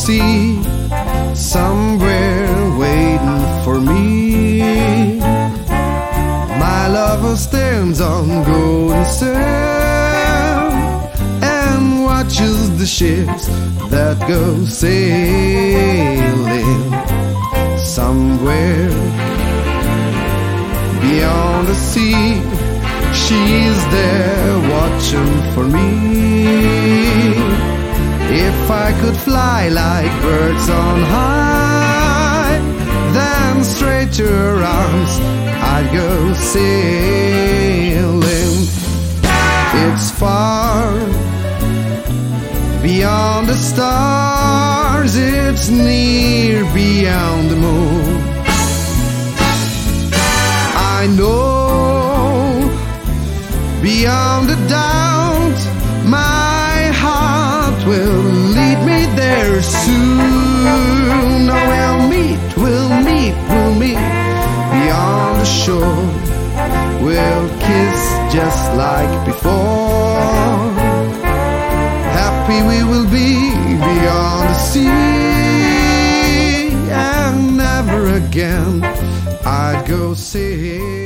sea, somewhere waiting for me. My lover stands on golden sand and watches the ships that go sailing. Somewhere beyond the sea, she's there watching for me. If I could fly like birds on high, then straight to her arms I'd go sailing. It's far beyond the stars, it's near beyond the moon. I know beyond the doubt my heart will lead me there soon. Oh, we'll meet beyond the shore. We'll kiss just like before. Happy we will be beyond the sea, and never again I'd go sailing.